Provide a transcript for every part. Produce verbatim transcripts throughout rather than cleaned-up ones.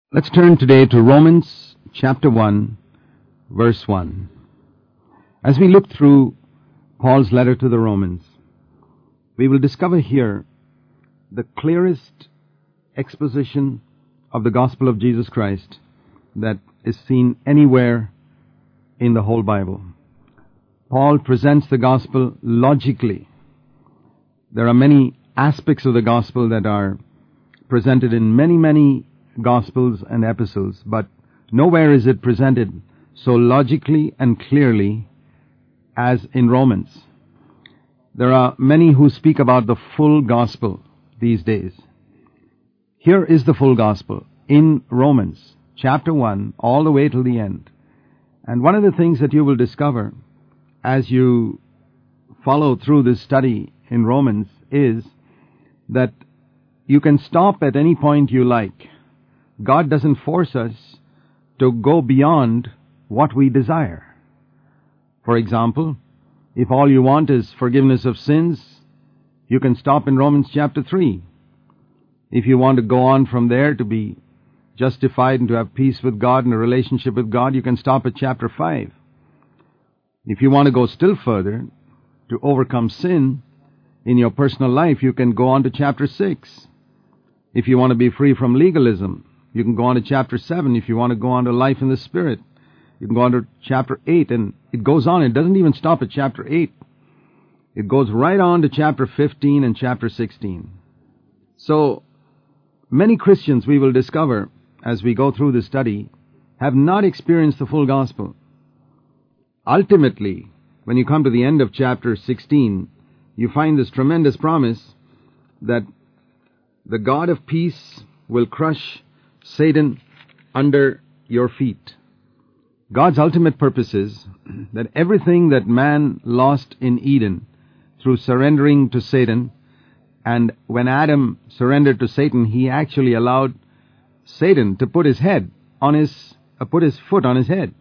Let's turn today to Romans chapter one, verse one. As we look through Paul's letter to the Romans, we will discover here the clearest exposition of the gospel of Jesus Christ that is seen anywhere in the whole Bible. Paul presents the gospel logically. There are many aspects of the gospel that are presented in many, many Gospels and epistles, but nowhere is it presented so logically and clearly as in Romans. There are many who speak about the full gospel these days. Here is the full gospel in Romans chapter one all the way till the end. And one of the things that you will discover as you follow through this study in Romans is that you can stop at any point you like. God doesn't force us to go beyond what we desire. For example, if all you want is forgiveness of sins, you can stop in Romans chapter three. If you want to go on from there to be justified and to have peace with God and a relationship with God, you can stop at chapter five. If you want to go still further, to overcome sin in your personal life, you can go on to chapter six. If you want to be free from legalism, you can go on to chapter seven. If you want to go on to life in the Spirit, you can go on to chapter eight. And it goes on. It doesn't even stop at chapter eight. It goes right on to chapter fifteen and chapter sixteen. So, many Christians, we will discover as we go through this study, have not experienced the full gospel. Ultimately, when you come to the end of chapter sixteen, you find this tremendous promise that the God of peace will crush Satan under your feet. God's ultimate purpose is that everything that man lost in Eden through surrendering to Satan, and when Adam surrendered to Satan, he actually allowed Satan to put his head on his, uh, put his foot on his head.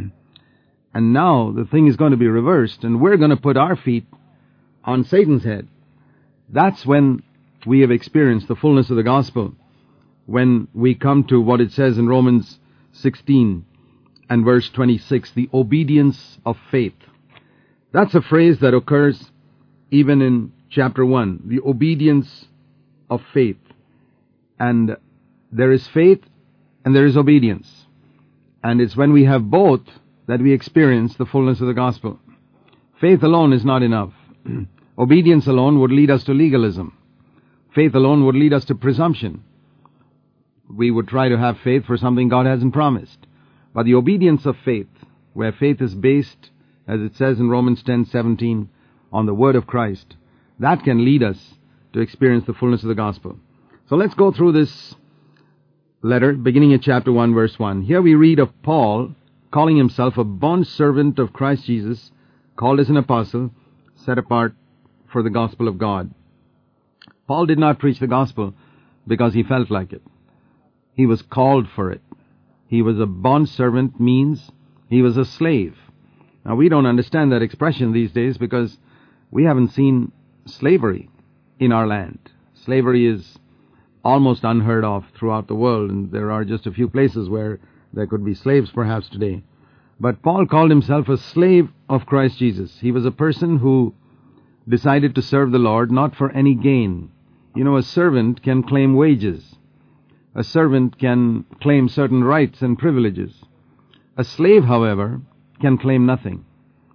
And now the thing is going to be reversed, and we're going to put our feet on Satan's head. That's when we have experienced the fullness of the gospel. When we come to what it says in Romans sixteen and verse twenty-six, the obedience of faith. That's a phrase that occurs even in chapter one, the obedience of faith. And there is faith and there is obedience. And it's when we have both that we experience the fullness of the gospel. Faith alone is not enough. Obedience alone would lead us to legalism. Faith alone would lead us to presumption. We would try to have faith for something God hasn't promised. But the obedience of faith, where faith is based, as it says in Romans ten seventeen, on the word of Christ, that can lead us to experience the fullness of the gospel. So let's go through this letter, beginning at chapter one, verse one. Here we read of Paul calling himself a bondservant of Christ Jesus, called as an apostle, set apart for the gospel of God. Paul did not preach the gospel because he felt like it. He was called for it. He was a bondservant, means he was a slave. Now, we don't understand that expression these days because we haven't seen slavery in our land. Slavery is almost unheard of throughout the world, and there are just a few places where there could be slaves perhaps today. But Paul called himself a slave of Christ Jesus. He was a person who decided to serve the Lord not for any gain. You know, a servant can claim wages. A servant can claim certain rights and privileges. A slave, however, can claim nothing.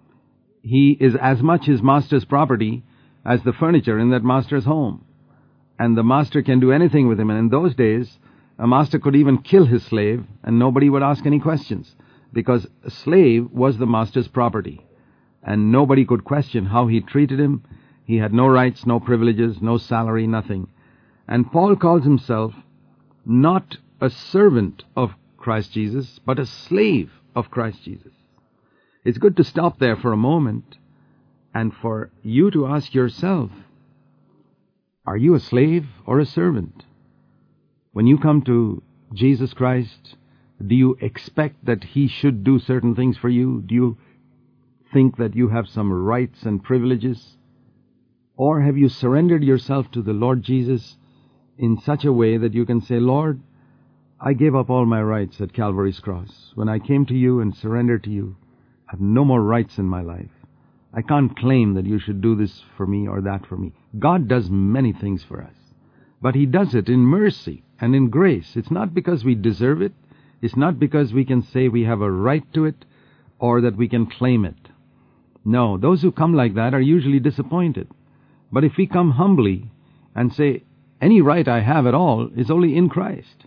He is as much his master's property as the furniture in that master's home. And the master can do anything with him. And in those days, a master could even kill his slave and nobody would ask any questions, because a slave was the master's property. And nobody could question how he treated him. He had no rights, no privileges, no salary, nothing. And Paul calls himself not a servant of Christ Jesus, but a slave of Christ Jesus. It's good to stop there for a moment and for you to ask yourself, are you a slave or a servant? When you come to Jesus Christ, do you expect that He should do certain things for you? Do you think that you have some rights and privileges? Or have you surrendered yourself to the Lord Jesus in such a way that you can say, Lord, I gave up all my rights at Calvary's cross. When I came to you and surrendered to you, I have no more rights in my life. I can't claim that you should do this for me or that for me. God does many things for us, but He does it in mercy and in grace. It's not because we deserve it. It's not because we can say we have a right to it or that we can claim it. No, those who come like that are usually disappointed. But if we come humbly and say, any right I have at all is only in Christ.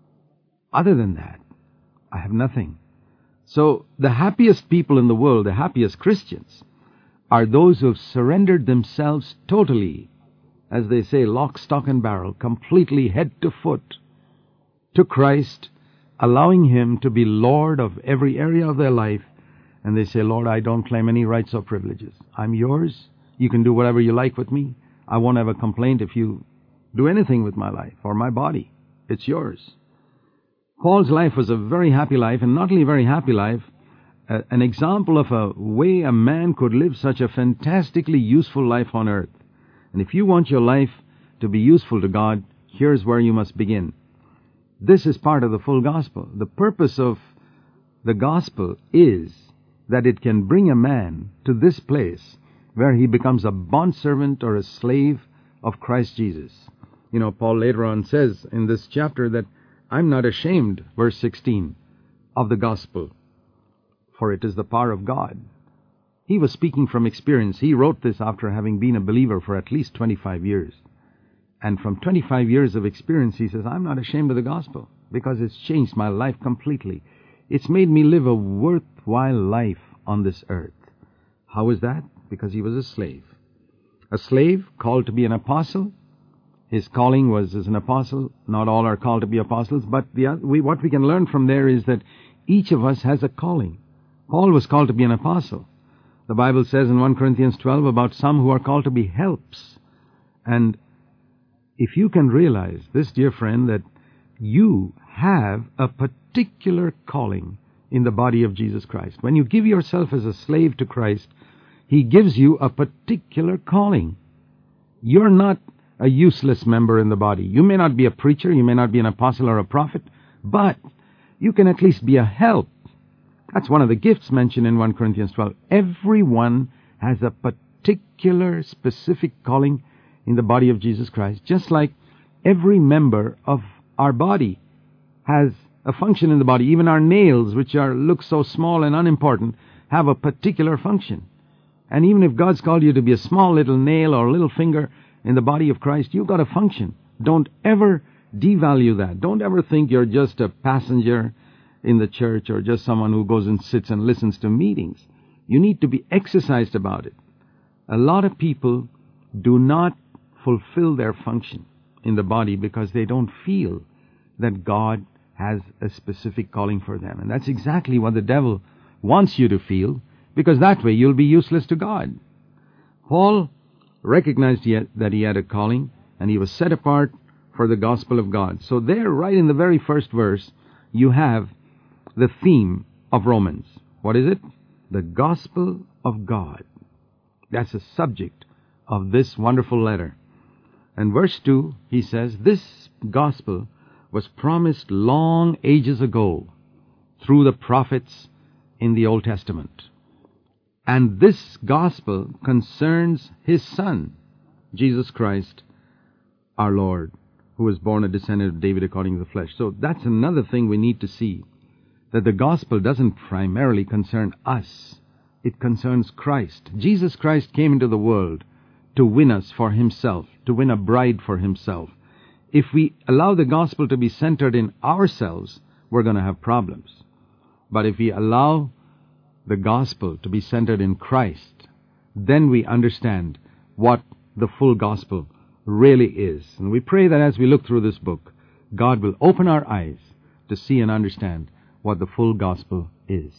Other than that, I have nothing. So the happiest people in the world, the happiest Christians, are those who have surrendered themselves totally, as they say, lock, stock, and barrel, completely head to foot, to Christ, allowing Him to be Lord of every area of their life. And they say, Lord, I don't claim any rights or privileges. I'm yours. You can do whatever you like with me. I won't have a complaint if you do anything with my life or my body. It's yours. Paul's life was a very happy life, and not only a very happy life, uh, an example of a way a man could live such a fantastically useful life on earth. And if you want your life to be useful to God, here's where you must begin. This is part of the full gospel. The purpose of the gospel is that it can bring a man to this place where he becomes a bondservant or a slave of Christ Jesus. You know, Paul later on says in this chapter that I'm not ashamed, verse sixteen, of the gospel, for it is the power of God. He was speaking from experience. He wrote this after having been a believer for at least twenty-five years. And from twenty-five years of experience, he says, I'm not ashamed of the gospel because it's changed my life completely. It's made me live a worthwhile life on this earth. How is that? Because he was a slave. A slave called to be an apostle. His calling was as an apostle. Not all are called to be apostles, but the, we, what we can learn from there is that each of us has a calling. Paul was called to be an apostle. The Bible says in First Corinthians twelve about some who are called to be helps. And if you can realize this, dear friend, that you have a particular calling in the body of Jesus Christ. When you give yourself as a slave to Christ, He gives you a particular calling. You're not a useless member in the body. You may not be a preacher, you may not be an apostle or a prophet, but you can at least be a help. That's one of the gifts mentioned in First Corinthians twelve. Everyone has a particular, specific calling in the body of Jesus Christ, just like every member of our body has a function in the body. Even our nails, which are look so small and unimportant, have a particular function. And even if God's called you to be a small little nail or little finger in the body of Christ, you've got a function. Don't ever devalue that. Don't ever think you're just a passenger in the church or just someone who goes and sits and listens to meetings. You need to be exercised about it. A lot of people do not fulfill their function in the body because they don't feel that God has a specific calling for them. And that's exactly what the devil wants you to feel, because that way you'll be useless to God. Paul recognized yet that he had a calling, and he was set apart for the gospel of God. So there, right in the very first verse, you have the theme of Romans. What is it? The gospel of God. That's the subject of this wonderful letter. And verse two, he says, this gospel was promised long ages ago through the prophets in the Old Testament. And this gospel concerns His Son, Jesus Christ, our Lord, who was born a descendant of David according to the flesh. So that's another thing we need to see, that the gospel doesn't primarily concern us. It concerns Christ. Jesus Christ came into the world to win us for Himself, to win a bride for Himself. If we allow the gospel to be centered in ourselves, we're going to have problems. But if we allow the gospel to be centered in Christ, then we understand what the full gospel really is. And we pray that as we look through this book, God will open our eyes to see and understand what the full gospel is.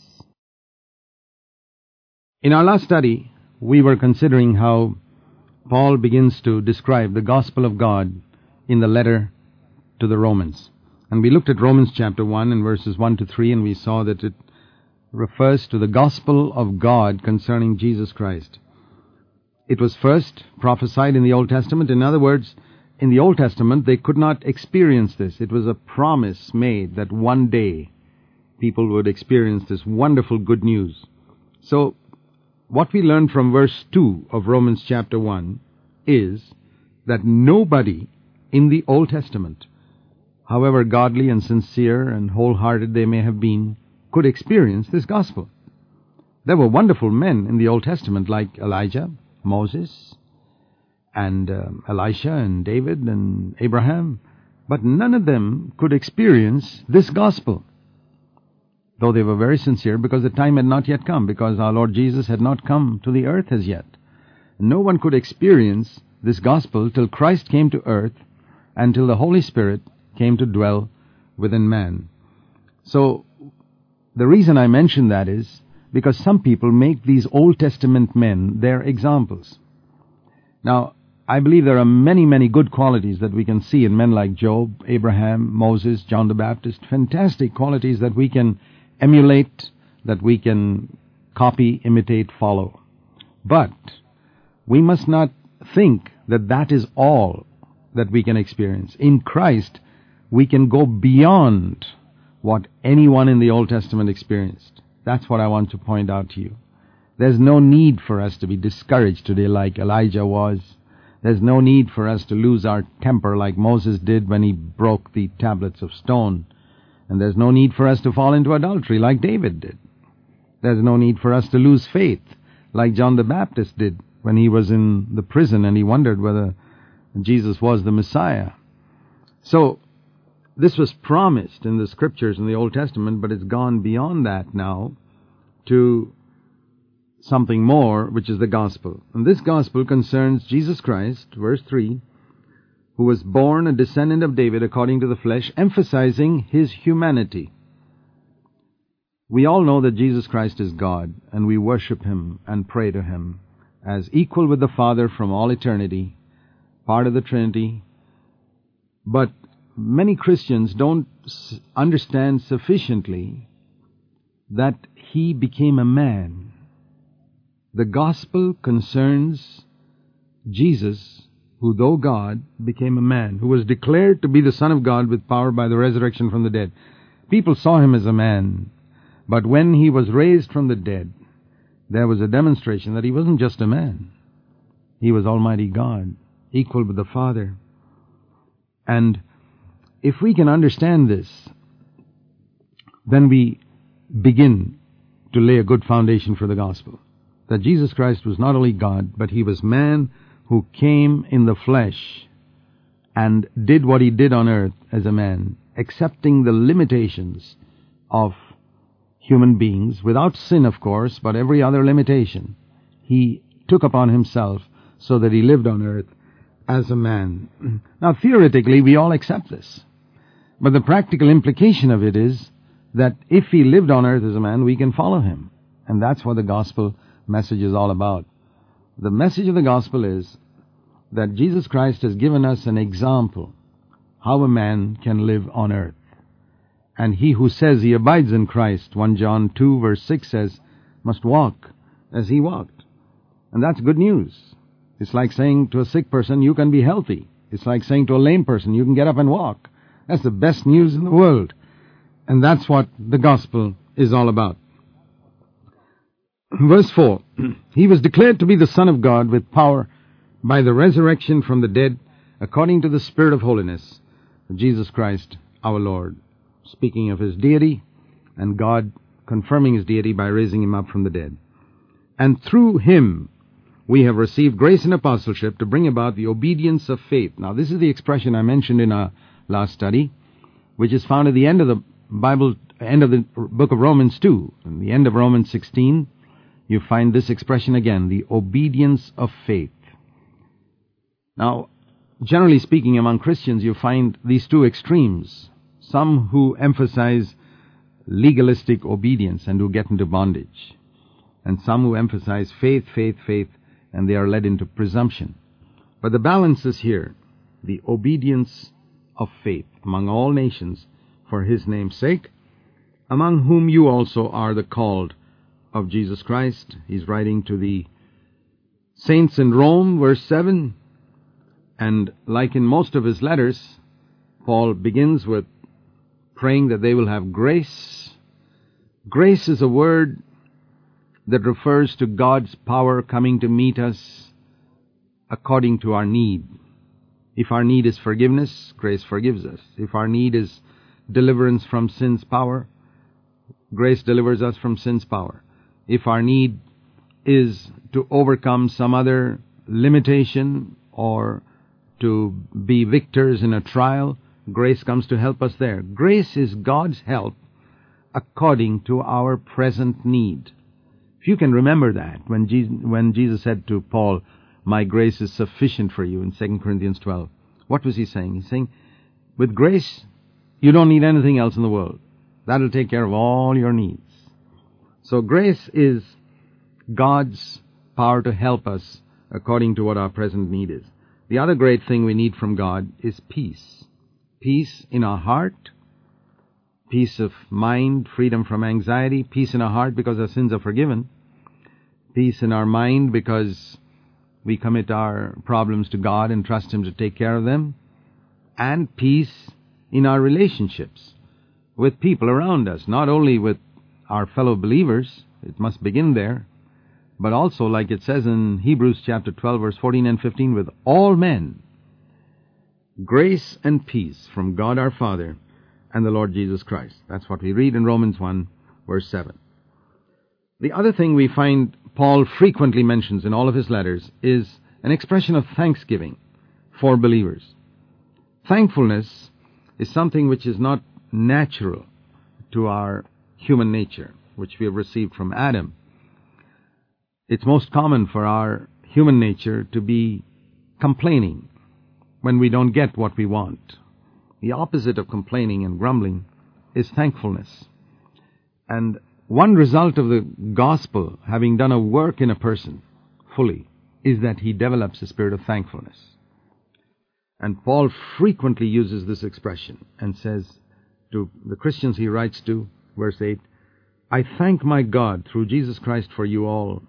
In our last study, we were considering how Paul begins to describe the gospel of God in the letter to the Romans. And we looked at Romans chapter one and verses one to three, and we saw that it refers to the gospel of God concerning Jesus Christ. It was first prophesied in the Old Testament. In other words, in the Old Testament, they could not experience this. It was a promise made that one day people would experience this wonderful good news. So, what we learn from verse two of Romans chapter one is that nobody in the Old Testament, however godly and sincere and wholehearted they may have been, could experience this gospel. There were wonderful men in the Old Testament like Elijah, Moses, and um, Elisha and David and Abraham, but none of them could experience this gospel, though they were very sincere, because the time had not yet come, because our Lord Jesus had not come to the earth as yet. No one could experience this gospel till Christ came to earth and till the Holy Spirit came to dwell within man. So, the reason I mention that is because some people make these Old Testament men their examples. Now, I believe there are many, many good qualities that we can see in men like Job, Abraham, Moses, John the Baptist, fantastic qualities that we can emulate, that we can copy, imitate, follow. But we must not think that that is all that we can experience. In Christ, we can go beyond what anyone in the Old Testament experienced. That's what I want to point out to you. There's no need for us to be discouraged today like Elijah was. There's no need for us to lose our temper like Moses did when he broke the tablets of stone. And there's no need for us to fall into adultery like David did. There's no need for us to lose faith like John the Baptist did when he was in the prison and he wondered whether Jesus was the Messiah. So, this was promised in the Scriptures in the Old Testament, but it's gone beyond that now to something more, which is the gospel. And this gospel concerns Jesus Christ, verse three, who was born a descendant of David according to the flesh, emphasizing his humanity. We all know that Jesus Christ is God, and we worship him and pray to him as equal with the Father from all eternity, part of the Trinity. But many Christians don't understand sufficiently that he became a man. The gospel concerns Jesus, who though God, became a man, who was declared to be the Son of God with power by the resurrection from the dead. People saw him as a man, but when he was raised from the dead, there was a demonstration that he wasn't just a man. He was Almighty God, equal with the Father. And if we can understand this, then we begin to lay a good foundation for the gospel. That Jesus Christ was not only God, but he was man who came in the flesh and did what he did on earth as a man, accepting the limitations of human beings, without sin, of course, but every other limitation he took upon himself so that he lived on earth as a man. Now, theoretically, we all accept this. But the practical implication of it is that if he lived on earth as a man, we can follow him. And that's what the gospel message is all about. The message of the gospel is that Jesus Christ has given us an example how a man can live on earth. And he who says he abides in Christ, First John two verse six says, must walk as he walked. And that's good news. It's like saying to a sick person, you can be healthy. It's like saying to a lame person, you can get up and walk. That's the best news in the world. And that's what the gospel is all about. Verse four, he was declared to be the Son of God with power by the resurrection from the dead, according to the Spirit of holiness, Jesus Christ our Lord. Speaking of his deity, and God confirming his deity by raising him up from the dead. And through him we have received grace and apostleship to bring about the obedience of faith. Now, this is the expression I mentioned in our last study, which is found at the end of the Bible, end of the book of Romans two. In the end of Romans sixteen, you find this expression again, the obedience of faith. Now, generally speaking, among Christians, you find these two extremes. Some who emphasize legalistic obedience and who get into bondage. And some who emphasize faith, faith, faith, and they are led into presumption. But the balance is here, the obedience of faith among all nations for his name's sake, among whom you also are the called of Jesus Christ. He's writing to the saints in Rome, verse seven, And like in most of his letters, Paul begins with praying that they will have grace. Grace is a word that refers to God's power coming to meet us according to our need. If our need is forgiveness, grace forgives us. If our need is deliverance from sin's power, grace delivers us from sin's power. If our need is to overcome some other limitation or to be victors in a trial, grace comes to help us there. Grace is God's help according to our present need. If you can remember that, when Jesus, when Jesus said to Paul, "My grace is sufficient for you," in Second Corinthians twelve, what was he saying? He's saying, with grace, you don't need anything else in the world. That'll take care of all your needs. So grace is God's power to help us according to what our present need is. The other great thing we need from God is peace. Peace in our heart, peace of mind, freedom from anxiety, peace in our heart because our sins are forgiven, peace in our mind because we commit our problems to God and trust Him to take care of them, and peace in our relationships with people around us, not only with our fellow believers, it must begin there, but also, like it says in Hebrews chapter twelve, verse fourteen and fifteen, with all men. Grace and peace from God our Father and the Lord Jesus Christ. That's what we read in Romans one, verse seven. The other thing we find Paul frequently mentions in all of his letters is an expression of thanksgiving for believers. Thankfulness is something which is not natural to our human nature, which we have received from Adam. It's most common for our human nature to be complaining when we don't get what we want. The opposite of complaining and grumbling is thankfulness. And one result of the gospel having done a work in a person fully is that he develops a spirit of thankfulness. And Paul frequently uses this expression and says to the Christians he writes to, verse eight, "I thank my God through Jesus Christ for you all."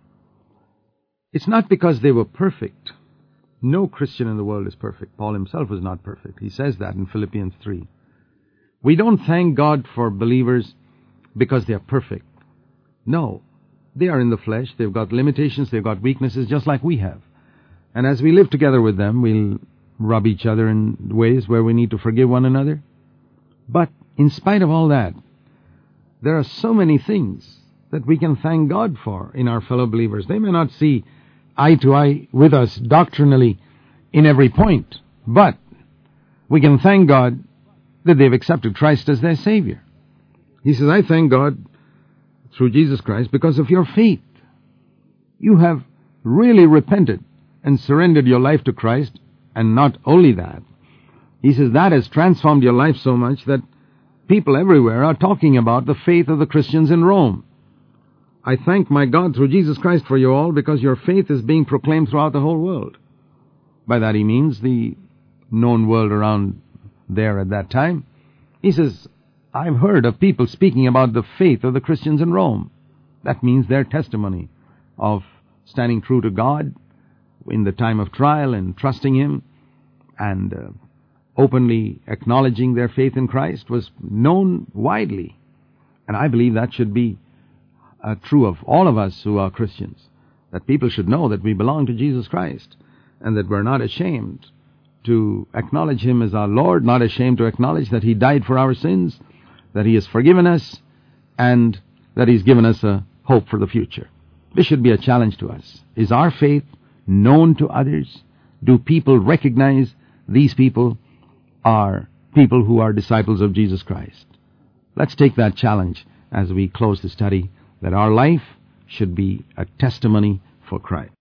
It's not because they were perfect. No Christian in the world is perfect. Paul himself was not perfect. He says that in Philippians three. We don't thank God for believers because they are perfect. No, they are in the flesh. They've got limitations. They've got weaknesses just like we have. And as we live together with them, we'll rub each other in ways where we need to forgive one another. But in spite of all that, there are so many things that we can thank God for in our fellow believers. They may not see eye to eye with us doctrinally in every point, but we can thank God that they've accepted Christ as their Savior. He says, "I thank God through Jesus Christ because of your faith. You have really repented and surrendered your life to Christ, and not only that," he says, "that has transformed your life so much that people everywhere are talking about the faith of the Christians in Rome. I thank my God through Jesus Christ for you all because your faith is being proclaimed throughout the whole world." By that he means the known world around there at that time. He says, "I've heard of people speaking about the faith of the Christians in Rome." That means their testimony of standing true to God in the time of trial and trusting Him and uh, openly acknowledging their faith in Christ was known widely. And I believe that should be Uh, true of all of us who are Christians, that people should know that we belong to Jesus Christ and that we're not ashamed to acknowledge Him as our Lord, not ashamed to acknowledge that He died for our sins, that He has forgiven us, and that He's given us a hope for the future. This should be a challenge to us. Is our faith known to others? Do people recognize these people are people who are disciples of Jesus Christ? Let's take that challenge as we close the study, that our life should be a testimony for Christ.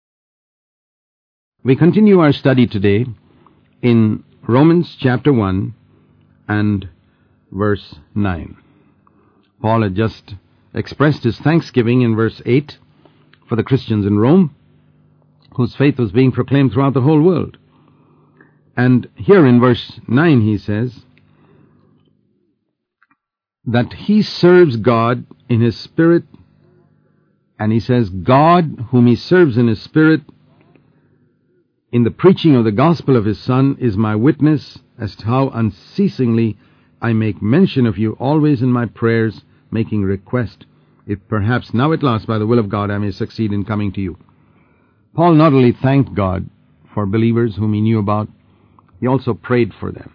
We continue our study today in Romans chapter one and verse nine. Paul had just expressed his thanksgiving in verse eight for the Christians in Rome, whose faith was being proclaimed throughout the whole world. And here in verse nine he says that he serves God in his spirit, and he says God whom he serves in his spirit in the preaching of the gospel of his Son is my witness as to how unceasingly I make mention of you always in my prayers, making request, if perhaps now at last by the will of God I may succeed in coming to you. Paul not only thanked God for believers whom he knew about, he also prayed for them.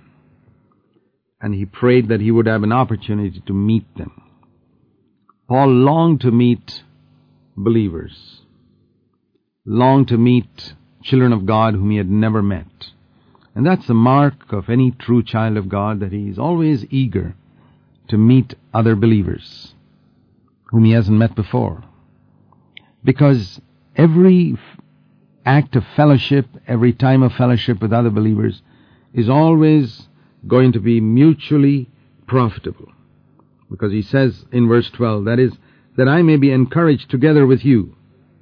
And he prayed that he would have an opportunity to meet them. Paul longed to meet believers, longed to meet children of God whom he had never met. And that's the mark of any true child of God, that he is always eager to meet other believers whom he hasn't met before. Because every act of fellowship, every time of fellowship with other believers is always going to be mutually profitable. Because he says in verse twelve, that is, that I may be encouraged together with you.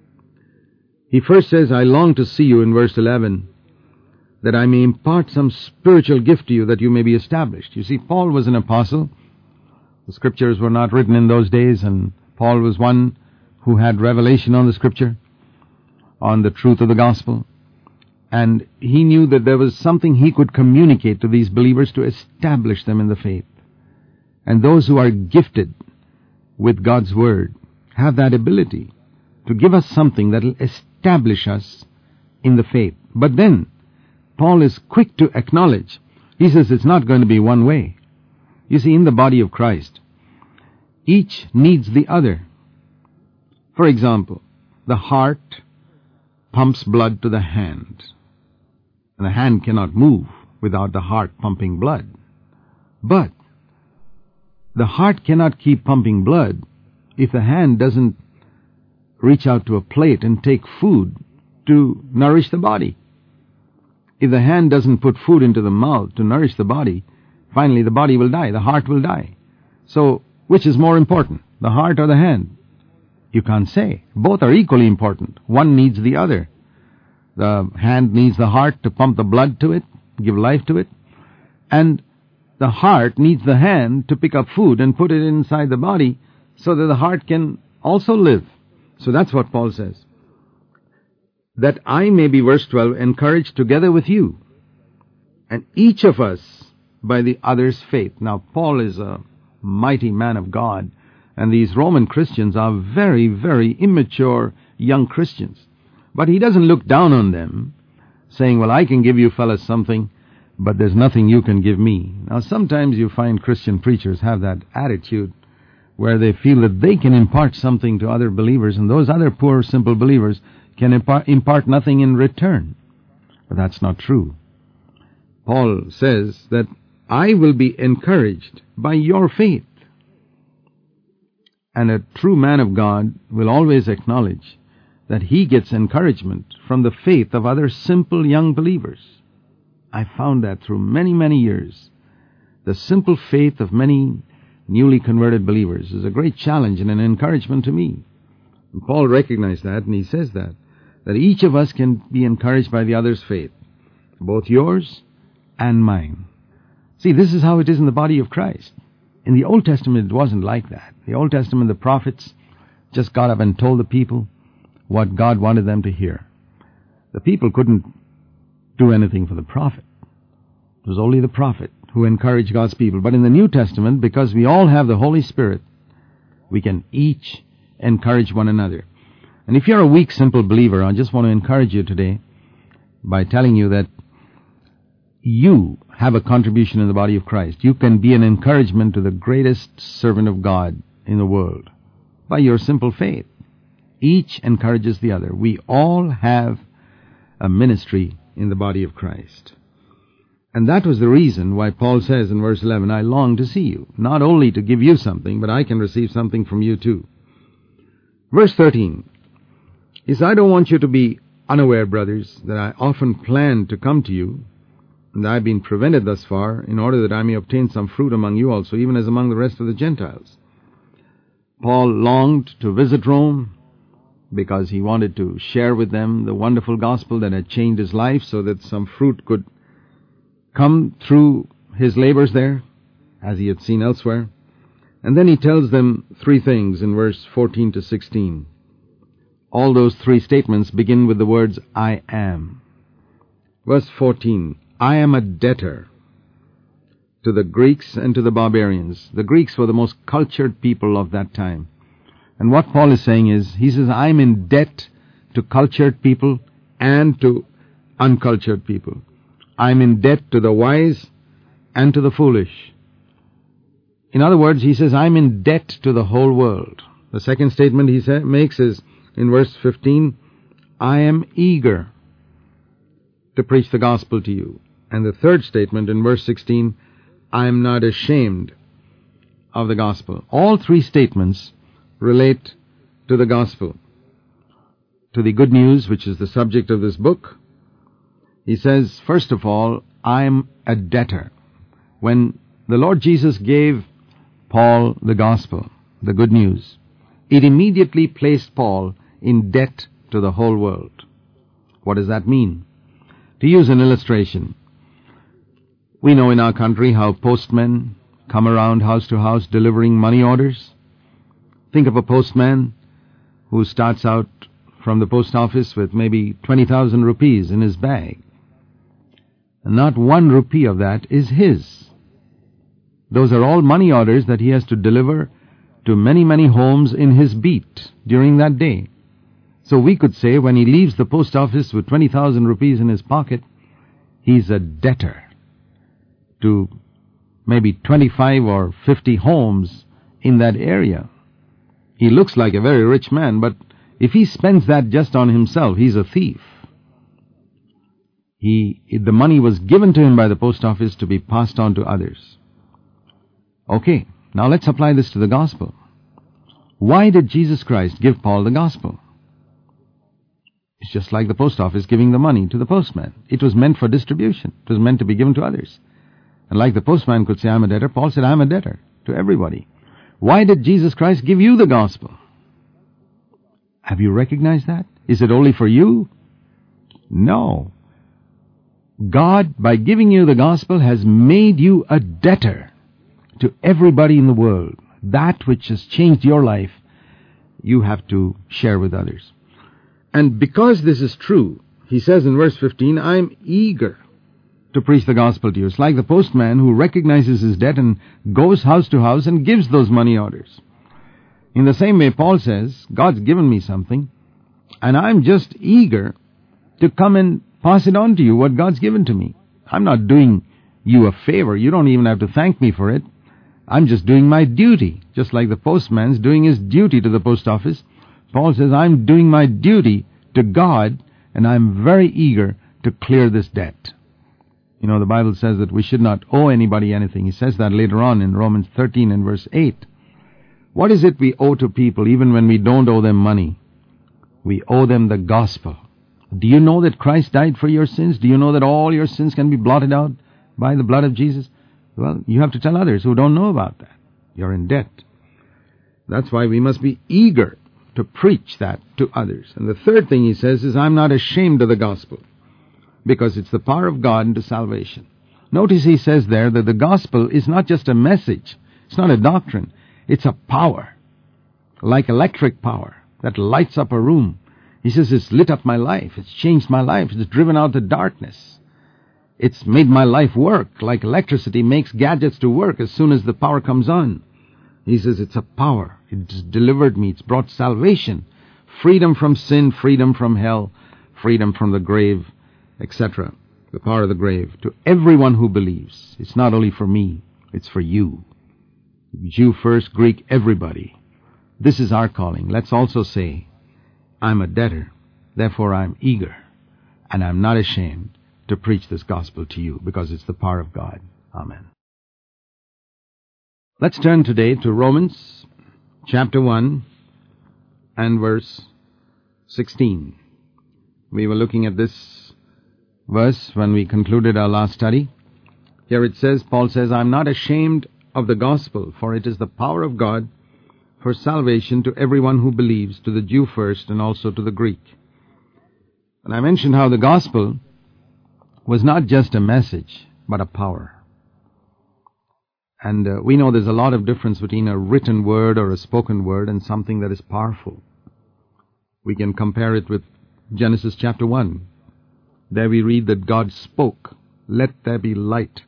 He first says, I long to see you in verse eleven, that I may impart some spiritual gift to you, that you may be established. You see, Paul was an apostle. The Scriptures were not written in those days, and Paul was one who had revelation on the Scripture, on the truth of the gospel. And he knew that there was something he could communicate to these believers to establish them in the faith. And those who are gifted with God's Word have that ability to give us something that will establish us in the faith. But then, Paul is quick to acknowledge, he says it's not going to be one way. You see, in the body of Christ, each needs the other. For example, the heart pumps blood to the hand, and the hand cannot move without the heart pumping blood. But the heart cannot keep pumping blood if the hand doesn't reach out to a plate and take food to nourish the body. If the hand doesn't put food into the mouth to nourish the body, finally the body will die, the heart will die. So, which is more important, the heart or the hand? You can't say. Both are equally important. One needs the other. The hand needs the heart to pump the blood to it, give life to it. And the heart needs the hand to pick up food and put it inside the body so that the heart can also live. So that's what Paul says. That I may be, verse twelve, encouraged together with you, and each of us by the other's faith. Now, Paul is a mighty man of God, and these Roman Christians are very, very immature young Christians. But he doesn't look down on them, saying, well, I can give you fellas something, but there's nothing you can give me. Now, sometimes you find Christian preachers have that attitude where they feel that they can impart something to other believers, and those other poor, simple believers can impart, impart nothing in return. But that's not true. Paul says that I will be encouraged by your faith. And a true man of God will always acknowledge that he gets encouragement from the faith of other simple young believers. I found that through many, many years. The simple faith of many newly converted believers is a great challenge and an encouragement to me. And Paul recognized that, and he says that, that each of us can be encouraged by the other's faith, both yours and mine. See, this is how it is in the body of Christ. In the Old Testament, it wasn't like that. The Old Testament, the prophets just got up and told the people what God wanted them to hear. The people couldn't do anything for the prophet. It was only the prophet who encouraged God's people. But in the New Testament, because we all have the Holy Spirit, we can each encourage one another. And if you're a weak, simple believer, I just want to encourage you today by telling you that you have a contribution in the body of Christ. You can be an encouragement to the greatest servant of God in the world by your simple faith. Each encourages the other. We all have a ministry in the body of Christ. And that was the reason why Paul says in verse eleven, I long to see you, not only to give you something, but I can receive something from you too. Verse thirteen is, I don't want you to be unaware, brothers, that I often planned to come to you, and I have been prevented thus far, in order that I may obtain some fruit among you also, even as among the rest of the Gentiles. Paul longed to visit Rome because he wanted to share with them the wonderful gospel that had changed his life, so that some fruit could come through his labors there, as he had seen elsewhere. And then he tells them three things in verse fourteen to sixteen. All those three statements begin with the words, I am. Verse fourteen, I am a debtor to the Greeks and to the barbarians. The Greeks were the most cultured people of that time. And what Paul is saying is, he says, I'm in debt to cultured people and to uncultured people. I'm in debt to the wise and to the foolish. In other words, he says, I'm in debt to the whole world. The second statement he sa- makes is, in verse fifteen, I am eager to preach the gospel to you. And the third statement in verse sixteen, I am not ashamed of the gospel. All three statements relate to the gospel, to the good news, which is the subject of this book. He says, first of all, I am a debtor. When the Lord Jesus gave Paul the gospel, the good news, it immediately placed Paul in debt to the whole world. What does that mean? To use an illustration, we know in our country how postmen come around house to house delivering money orders. Think of a postman who starts out from the post office with maybe twenty thousand rupees in his bag. And not one rupee of that is his. Those are all money orders that he has to deliver to many, many homes in his beat during that day. So we could say when he leaves the post office with twenty thousand rupees in his pocket, he's a debtor to maybe twenty-five or fifty homes in that area. He looks like a very rich man, but if he spends that just on himself, he's a thief. He, the money was given to him by the post office to be passed on to others. Okay, now let's apply this to the gospel. Why did Jesus Christ give Paul the gospel? It's just like the post office giving the money to the postman. It was meant for distribution. It was meant to be given to others. And like the postman could say, I'm a debtor, Paul said, I'm a debtor to everybody. Why did Jesus Christ give you the gospel? Have you recognized that? Is it only for you? No. God, by giving you the gospel, has made you a debtor to everybody in the world. That which has changed your life, you have to share with others. And because this is true, he says in verse fifteen, I'm eager to preach the gospel to you. It's like the postman who recognizes his debt and goes house to house and gives those money orders. In the same way, Paul says, God's given me something, and I'm just eager to come and pass it on to you, what God's given to me. I'm not doing you a favor. You don't even have to thank me for it. I'm just doing my duty, just like the postman's doing his duty to the post office. Paul says, I'm doing my duty to God, and I'm very eager to clear this debt. You know, the Bible says that we should not owe anybody anything. He says that later on in Romans thirteen and verse eight. What is it we owe to people even when we don't owe them money? We owe them the gospel. Do you know that Christ died for your sins? Do you know that all your sins can be blotted out by the blood of Jesus? Well, you have to tell others who don't know about that. You're in debt. That's why we must be eager to preach that to others. And the third thing he says is, I'm not ashamed of the gospel, because it's the power of God into salvation. Notice he says there that the gospel is not just a message. It's not a doctrine. It's a power, like electric power that lights up a room. He says it's lit up my life. It's changed my life. It's driven out the darkness. It's made my life work like electricity makes gadgets to work as soon as the power comes on. He says it's a power. It's delivered me. It's brought salvation, freedom from sin, freedom from hell, freedom from the grave, et cetera. The power of the grave to everyone who believes. It's not only for me. It's for you. Jew first, Greek, everybody. This is our calling. Let's also say, I'm a debtor, therefore I'm eager, and I'm not ashamed to preach this gospel to you, because it's the power of God. Amen. Let's turn today to Romans chapter one and verse sixteen. We were looking at this verse when we concluded our last study. Here it says, Paul says, I'm not ashamed of the gospel, for it is the power of God for salvation to everyone who believes, to the Jew first and also to the Greek. And I mentioned how the gospel was not just a message, but a power. And uh, we know there's a lot of difference between a written word or a spoken word and something that is powerful. We can compare it with Genesis chapter one. There we read that God spoke, "Let there be light."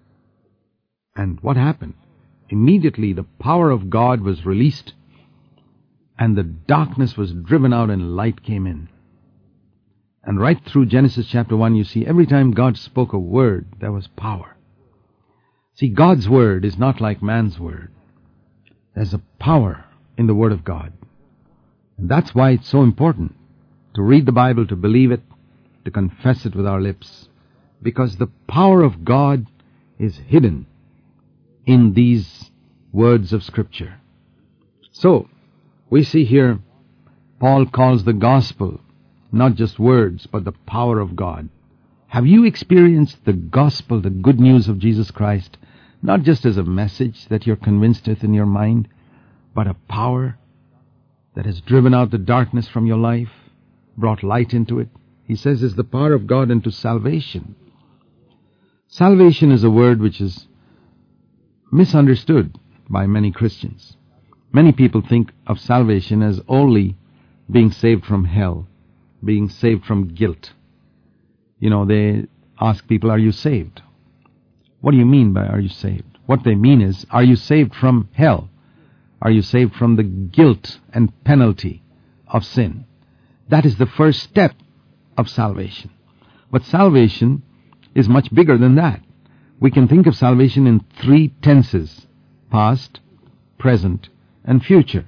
And what happened? Immediately the power of God was released, and the darkness was driven out and light came in. And right through Genesis chapter one, you see every time God spoke a word, there was power. See, God's word is not like man's word. There's a power in the word of God. And that's why it's so important to read the Bible, to believe it, to confess it with our lips. Because the power of God is hidden in these words of Scripture. So, we see here, Paul calls the gospel not just words, but the power of God. Have you experienced the gospel, the good news of Jesus Christ, not just as a message that you're convinced with in your mind, but a power that has driven out the darkness from your life, brought light into it? He says is the power of God into salvation. Salvation is a word which is misunderstood by many Christians. Many people think of salvation as only being saved from hell, being saved from guilt. You know, they ask people, "Are you saved?" What do you mean by "are you saved?" What they mean is, are you saved from hell? Are you saved from the guilt and penalty of sin? That is the first step of salvation. But salvation is much bigger than that. We can think of salvation in three tenses: past, present, and future.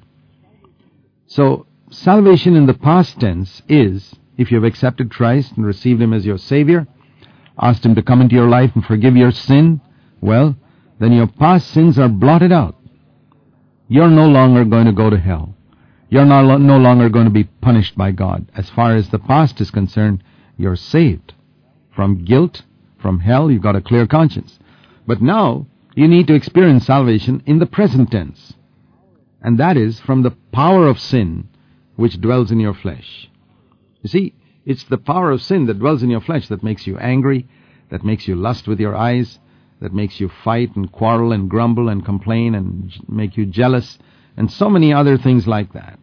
So, salvation in the past tense is, if you have accepted Christ and received Him as your Savior, asked Him to come into your life and forgive your sin, well, then your past sins are blotted out. You're no longer going to go to hell. You're no, no longer going to be punished by God. As far as the past is concerned, you're saved from guilt, from hell. You've got a clear conscience. But now, you need to experience salvation in the present tense. And that is from the power of sin which dwells in your flesh. You see, it's the power of sin that dwells in your flesh that makes you angry, that makes you lust with your eyes, that makes you fight and quarrel and grumble and complain and make you jealous, and so many other things like that.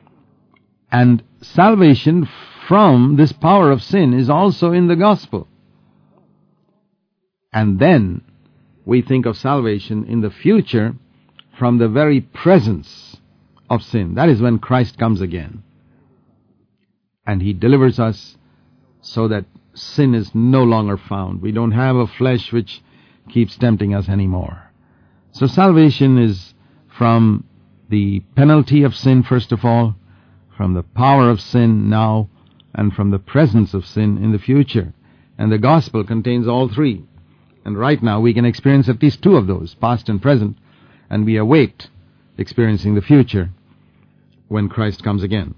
And salvation from this power of sin is also in the gospel. And then we think of salvation in the future from the very presence of sin. That is when Christ comes again. And He delivers us so that sin is no longer found. We don't have a flesh which keeps tempting us anymore. So salvation is from the penalty of sin, first of all, from the power of sin now, and from the presence of sin in the future. And the gospel contains all three. And right now we can experience at least two of those, past and present, and we await experiencing the future when Christ comes again.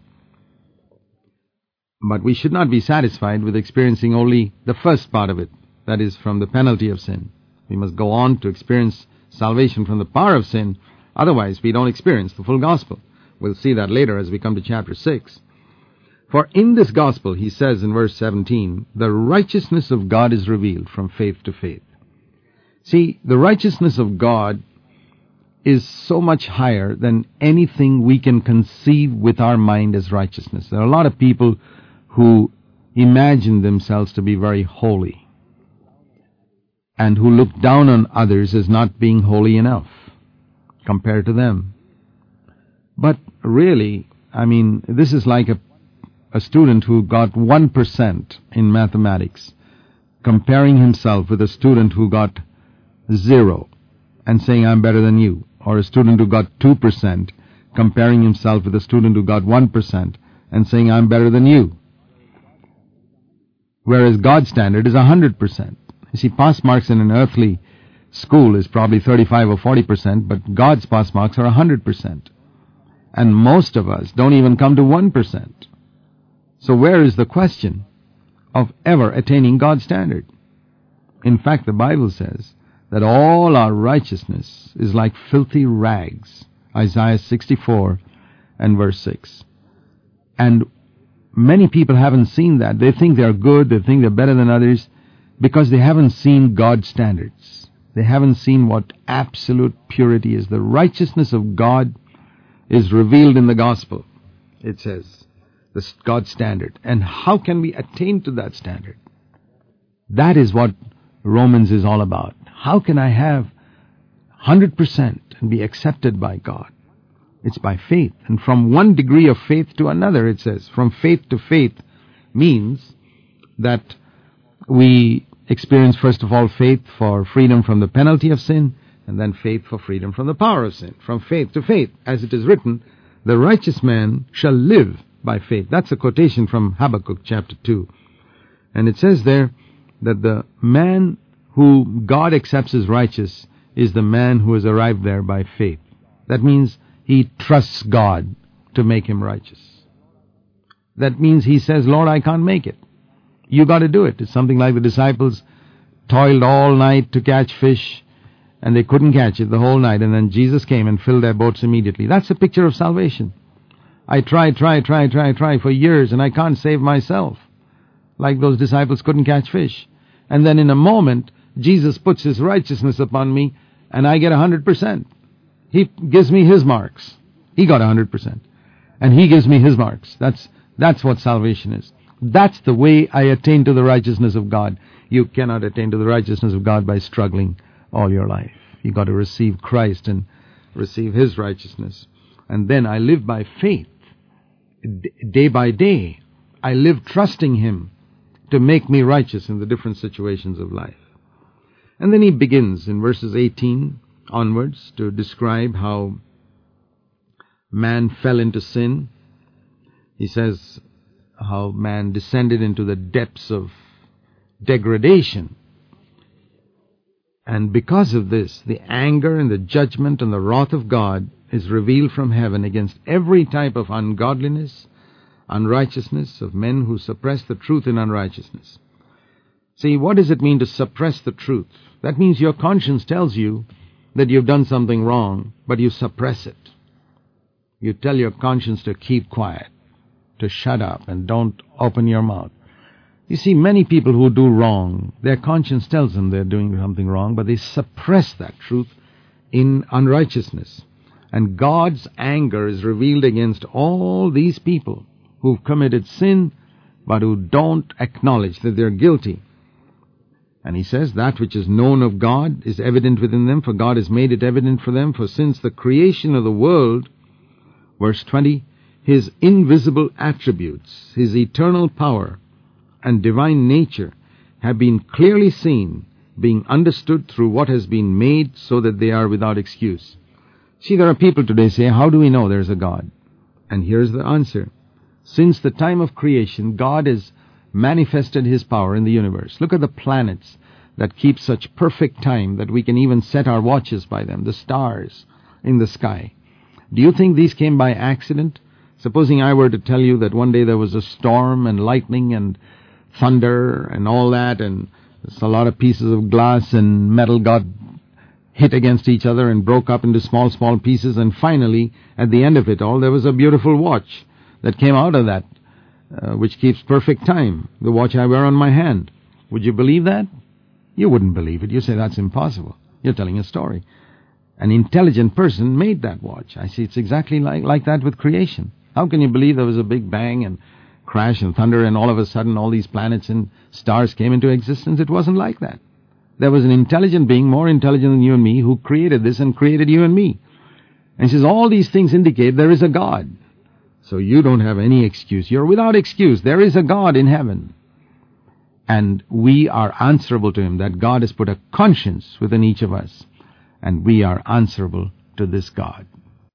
But we should not be satisfied with experiencing only the first part of it, that is, from the penalty of sin. We must go on to experience salvation from the power of sin, otherwise we don't experience the full gospel. We'll see that later as we come to chapter six. For in this gospel, he says in verse seventeen, the righteousness of God is revealed from faith to faith. See, the righteousness of God is so much higher than anything we can conceive with our mind as righteousness. There are a lot of people who imagine themselves to be very holy and who look down on others as not being holy enough compared to them. But really, I mean, this is like a, a student who got one percent in mathematics comparing himself with a student who got zero and saying, I'm better than you. Or a student who got two percent comparing himself with a student who got one percent and saying, I'm better than you. Whereas God's standard is one hundred percent. You see, pass marks in an earthly school is probably thirty-five or forty percent, but God's pass marks are one hundred percent. And most of us don't even come to one percent. So where is the question of ever attaining God's standard? In fact, the Bible says that all our righteousness is like filthy rags. Isaiah sixty-four and verse six. And many people haven't seen that. They think they're good, they think they're better than others, because they haven't seen God's standards. They haven't seen what absolute purity is. The righteousness of God is revealed in the gospel, it says, the God's standard. And how can we attain to that standard? That is what Romans is all about. How can I have one hundred percent and be accepted by God? It's by faith. And from one degree of faith to another, it says. From faith to faith means that we experience, first of all, faith for freedom from the penalty of sin, and then faith for freedom from the power of sin. From faith to faith, as it is written, the righteous man shall live by faith. That's a quotation from Habakkuk chapter two. And it says there that the man who God accepts as righteous is the man who has arrived there by faith. That means he trusts God to make him righteous. That means he says, Lord, I can't make it. You got to do it. It's something like the disciples toiled all night to catch fish, and they couldn't catch it the whole night, and then Jesus came and filled their boats immediately. That's a picture of salvation. I try, try, try, try, try for years, and I can't save myself. Like those disciples couldn't catch fish. And then in a moment, Jesus puts his righteousness upon me, and I get one hundred percent. He gives me his marks. He got one hundred percent. And he gives me his marks. That's that's what salvation is. That's the way I attain to the righteousness of God. You cannot attain to the righteousness of God by struggling all your life. You've got to receive Christ and receive his righteousness. And then I live by faith. D- day by day, I live trusting him to make me righteous in the different situations of life. And then he begins in verses eighteen onwards to describe how man fell into sin. He says how man descended into the depths of degradation. And because of this, the anger and the judgment and the wrath of God is revealed from heaven against every type of ungodliness, unrighteousness, of men who suppress the truth in unrighteousness. See, what does it mean to suppress the truth? That means your conscience tells you that you've done something wrong, but you suppress it. You tell your conscience to keep quiet, to shut up, and don't open your mouth. You see, many people who do wrong, their conscience tells them they're doing something wrong, but they suppress that truth in unrighteousness. And God's anger is revealed against all these people who've committed sin, but who don't acknowledge that they're guilty. And he says, that which is known of God is evident within them, for God has made it evident for them. For since the creation of the world, verse twenty, his invisible attributes, his eternal power and divine nature have been clearly seen, being understood through what has been made, so that they are without excuse. See, there are people today say, how do we know there's a God? And here's the answer. Since the time of creation, God has manifested his power in the universe. Look at the planets that keep such perfect time that we can even set our watches by them, the stars in the sky. Do you think these came by accident? Supposing I were to tell you that one day there was a storm and lightning and thunder and all that, and a lot of pieces of glass and metal got hit against each other and broke up into small, small pieces, and finally, at the end of it all, there was a beautiful watch that came out of that, uh, which keeps perfect time, the watch I wear on my hand. Would you believe that? You wouldn't believe it. You say, that's impossible. You're telling a story. An intelligent person made that watch. I see it's exactly like, like that with creation. How can you believe there was a big bang and crash and thunder and all of a sudden all these planets and stars came into existence? It wasn't like that. There was an intelligent being, more intelligent than you and me, who created this and created you and me. And he says, all these things indicate there is a God. So you don't have any excuse. You're without excuse. There is a God in heaven. And we are answerable to him. That God has put a conscience within each of us. And we are answerable to this God.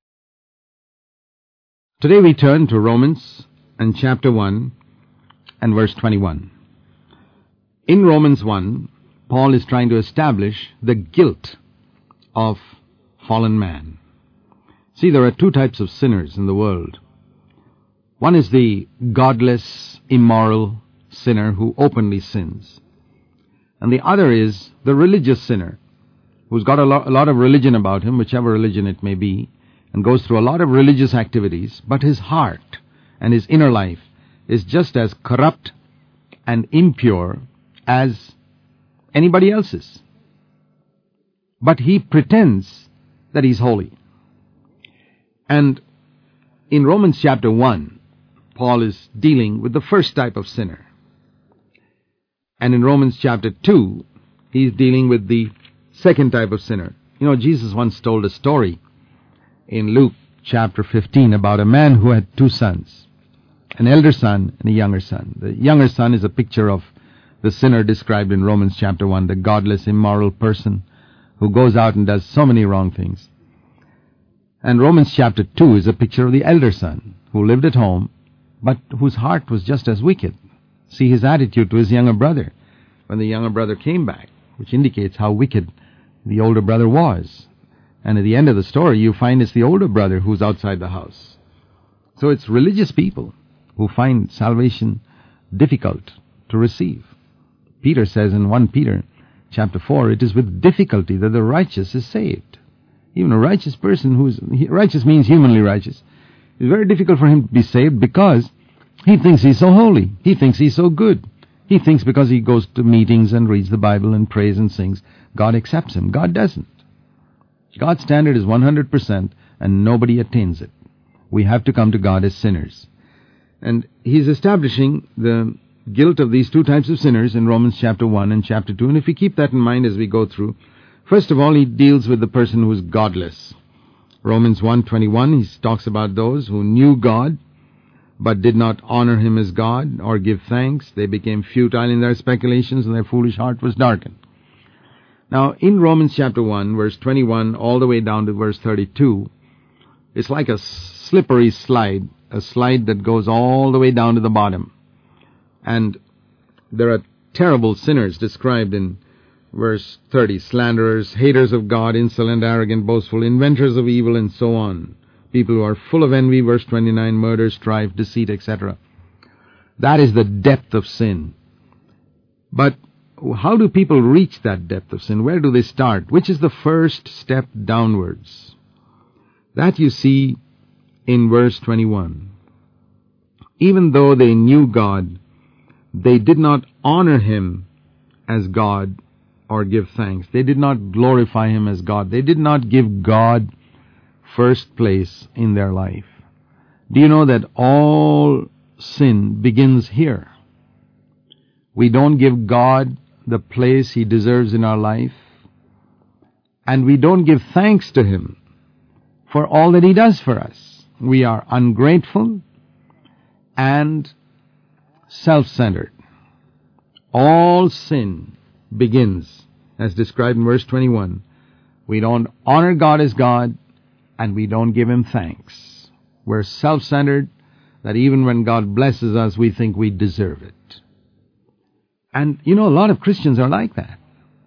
Today we turn to Romans and chapter one and verse twenty-one. In Romans one, Paul is trying to establish the guilt of fallen man. See, there are two types of sinners in the world. One is the godless, immoral sinner who openly sins. And the other is the religious sinner who's got a, lo- a lot of religion about him, whichever religion it may be, and goes through a lot of religious activities, but his heart and his inner life is just as corrupt and impure as anybody else's. But he pretends that he's holy. And in Romans chapter one, Paul is dealing with the first type of sinner. And in Romans chapter two, he's dealing with the second type of sinner. You know, Jesus once told a story in Luke chapter fifteen about a man who had two sons, an elder son and a younger son. The younger son is a picture of the sinner described in Romans chapter one, the godless, immoral person who goes out and does so many wrong things. And Romans chapter two is a picture of the elder son who lived at home, but whose heart was just as wicked. See his attitude to his younger brother when the younger brother came back, which indicates how wicked the older brother was. And at the end of the story, you find it's the older brother who's outside the house. So it's religious people who find salvation difficult to receive. Peter says in First Peter chapter four, it is with difficulty that the righteous is saved. Even a righteous person who's righteous means humanly righteous. It's very difficult for him to be saved because he thinks he's so holy. He thinks he's so good. He thinks because he goes to meetings and reads the Bible and prays and sings, God accepts him. God doesn't. God's standard is one hundred percent and nobody attains it. We have to come to God as sinners. And he's establishing the guilt of these two types of sinners in Romans chapter one and chapter two. And if we keep that in mind as we go through, first of all, he deals with the person who is godless. Romans one twenty-one, he talks about those who knew God, but did not honor him as God or give thanks. They became futile in their speculations, and their foolish heart was darkened. Now, in Romans chapter one, verse twenty-one, all the way down to verse thirty-two, it's like a slippery slide, a slide that goes all the way down to the bottom. And there are terrible sinners described in verse thirty, slanderers, haters of God, insolent, arrogant, boastful, inventors of evil, and so on. People who are full of envy, verse twenty-nine, murder, strife, deceit, et cetera. That is the depth of sin. But how do people reach that depth of sin? Where do they start? Which is the first step downwards? That you see in verse twenty-one. Even though they knew God, they did not honor him as God or give thanks. They did not glorify him as God. They did not give God first place in their life. Do you know that all sin begins here? We don't give God the place he deserves in our life, and we don't give thanks to him for all that he does for us. We are ungrateful and self-centered. All sin begins, as described in verse twenty-one. We don't honor God as God, and we don't give him thanks. We're self-centered, that even when God blesses us, we think we deserve it. And, you know, a lot of Christians are like that.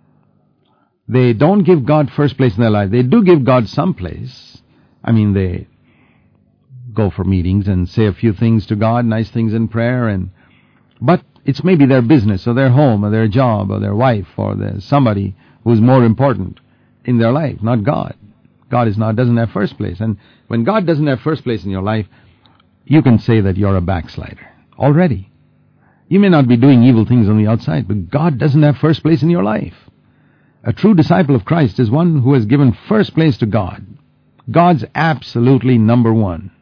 They don't give God first place in their life. They do give God some place. I mean, they go for meetings and say a few things to God, nice things in prayer, and but it's maybe their business or their home or their job or their wife or their somebody who's more important in their life, not God. God is not doesn't have first place. And when God doesn't have first place in your life, you can say that you're a backslider already. You may not be doing evil things on the outside, but God doesn't have first place in your life. A true disciple of Christ is one who has given first place to God. God's absolutely number one.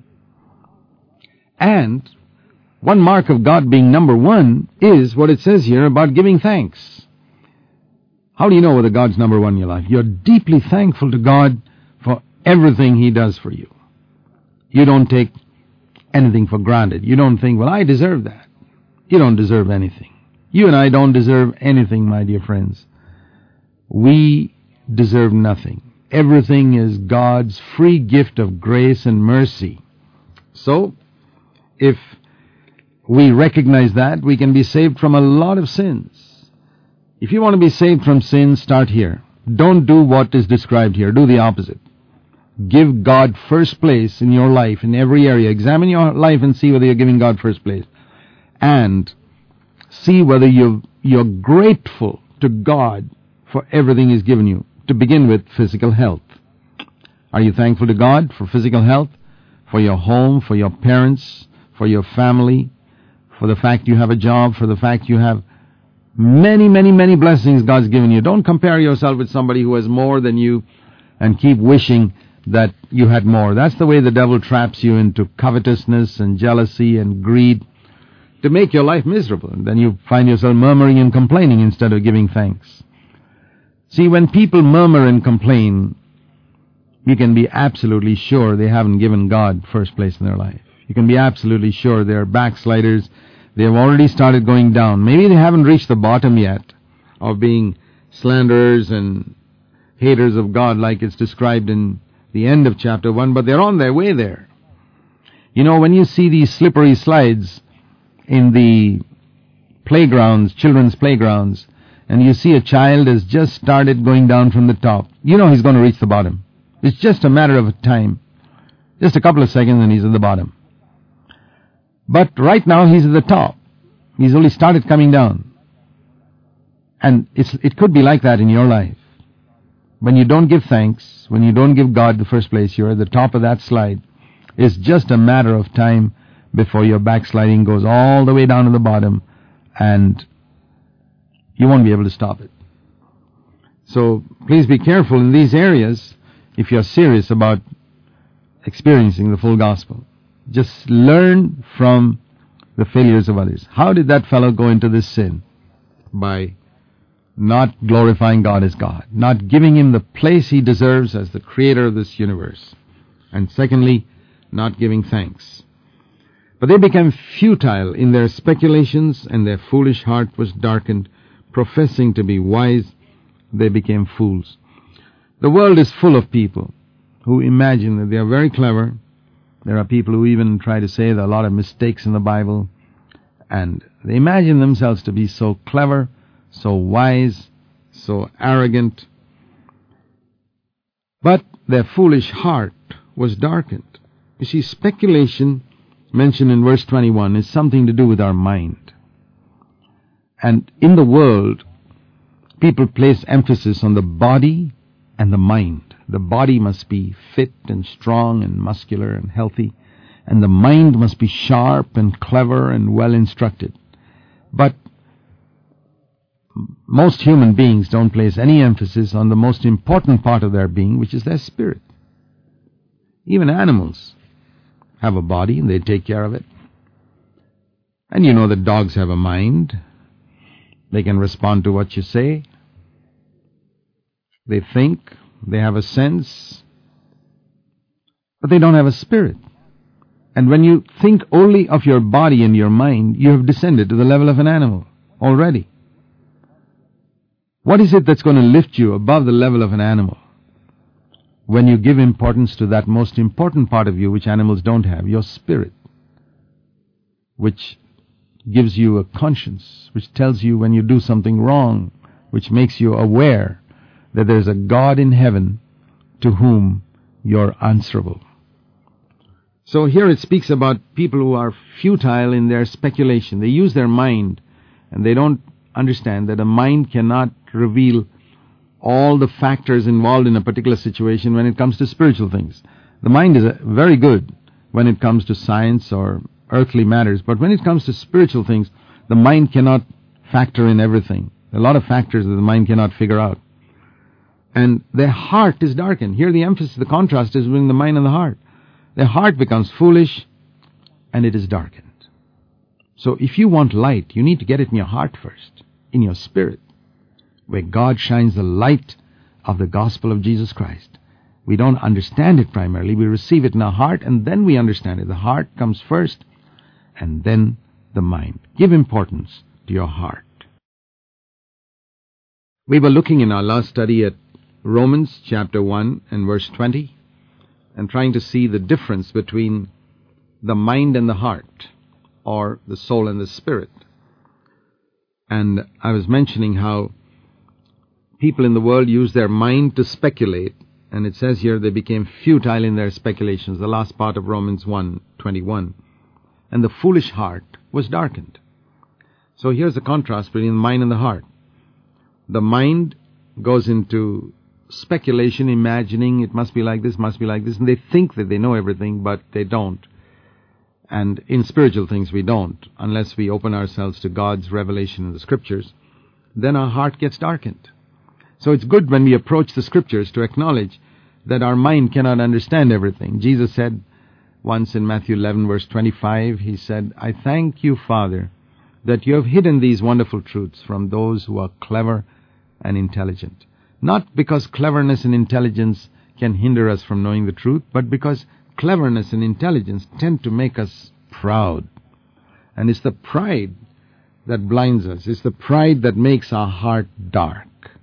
And one mark of God being number one is what it says here about giving thanks. How do you know whether God's number one in your life? You're deeply thankful to God for everything he does for you. You don't take anything for granted. You don't think, well, I deserve that. You don't deserve anything. You and I don't deserve anything, my dear friends. We deserve nothing. Everything is God's free gift of grace and mercy. So, if we recognize that, we can be saved from a lot of sins. If you want to be saved from sin, start here. Don't do what is described here. Do the opposite. Give God first place in your life, in every area. Examine your life and see whether you're giving God first place. And see whether you're, you're grateful to God for everything he's given you. To begin with, physical health. Are you thankful to God for physical health? For your home, for your parents, for your family, for the fact you have a job, for the fact you have many, many, many blessings God's given you. Don't compare yourself with somebody who has more than you and keep wishing that you had more. That's the way the devil traps you into covetousness and jealousy and greed. to make your life miserable. And then you find yourself murmuring and complaining instead of giving thanks. See, when people murmur and complain, you can be absolutely sure they haven't given God first place in their life. You can be absolutely sure they're backsliders. They have already started going down. Maybe they haven't reached the bottom yet of being slanderers and haters of God like it's described in the end of chapter one, but they're on their way there. You know, when you see these slippery slides in the playgrounds, children's playgrounds, and you see a child has just started going down from the top, you know he's going to reach the bottom. It's just a matter of time. Just a couple of seconds and he's at the bottom. But right now he's at the top. He's only started coming down. And it's, it could be like that in your life. When you don't give thanks, when you don't give God the first place, you're at the top of that slide. It's just a matter of time before your backsliding goes all the way down to the bottom, and you won't be able to stop it. So please be careful in these areas if you're serious about experiencing the full gospel. Just learn from the failures of others. How did that fellow go into this sin? By not glorifying God as God, not giving Him the place He deserves as the creator of this universe. And secondly, not giving thanks. But they became futile in their speculations, and their foolish heart was darkened. Professing to be wise, they became fools. The world is full of people who imagine that they are very clever. There are people who even try to say there are a lot of mistakes in the Bible, and they imagine themselves to be so clever, so wise, so arrogant. But their foolish heart was darkened. You see, speculation, mentioned in verse twenty-one, is something to do with our mind. And in the world, people place emphasis on the body and the mind. The body must be fit and strong and muscular and healthy, and the mind must be sharp and clever and well instructed. But most human beings don't place any emphasis on the most important part of their being, which is their spirit. Even animals have a body and they take care of it. And you know that dogs have a mind. They can respond to what you say. They think. They have a sense. But they don't have a spirit. And when you think only of your body and your mind, you have descended to the level of an animal already. What is it that's going to lift you above the level of an animal? When you give importance to that most important part of you which animals don't have, your spirit, which gives you a conscience, which tells you when you do something wrong, which makes you aware that there's a God in heaven to whom you're answerable. So here it speaks about people who are futile in their speculation. They use their mind, and they don't understand that a mind cannot reveal all the factors involved in a particular situation when it comes to spiritual things. The mind is very good when it comes to science or earthly matters, but when it comes to spiritual things, the mind cannot factor in everything. A lot of factors that the mind cannot figure out. And their heart is darkened. Here the emphasis, the contrast is between the mind and the heart. Their heart becomes foolish and it is darkened. So if you want light, you need to get it in your heart first, in your spirit, where God shines the light of the gospel of Jesus Christ. We don't understand it primarily. We receive it in our heart and then we understand it. The heart comes first and then the mind. Give importance to your heart. We were looking in our last study at Romans chapter one and verse twenty and trying to see the difference between the mind and the heart, or the soul and the spirit. And I was mentioning how people in the world use their mind to speculate, and it says here they became futile in their speculations, the last part of Romans one twenty-one. And the foolish heart was darkened. So here's the contrast between the mind and the heart. The mind goes into speculation, imagining it must be like this, must be like this, and they think that they know everything, but they don't. And in spiritual things we don't, unless we open ourselves to God's revelation in the Scriptures. Then our heart gets darkened. So it's good when we approach the Scriptures to acknowledge that our mind cannot understand everything. Jesus said, Once in Matthew eleven, verse twenty-five, he said, I thank you, Father, that you have hidden these wonderful truths from those who are clever and intelligent. Not because cleverness and intelligence can hinder us from knowing the truth, but because cleverness and intelligence tend to make us proud. And it's the pride that blinds us. It's the pride that makes our heart dark.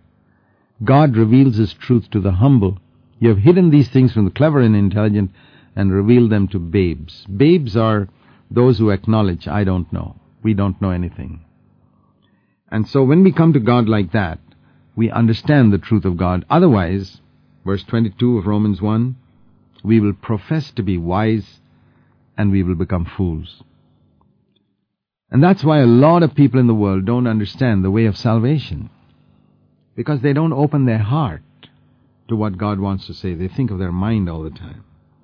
God reveals His truth to the humble. You have hidden these things from the clever and intelligent and revealed them to babes. Babes are those who acknowledge, I don't know. We don't know anything. And so when we come to God like that, we understand the truth of God. Otherwise, verse twenty-two of Romans one, we will profess to be wise and we will become fools. And that's why a lot of people in the world don't understand the way of salvation, because they don't open their heart to what God wants to say. They think of their mind all the time.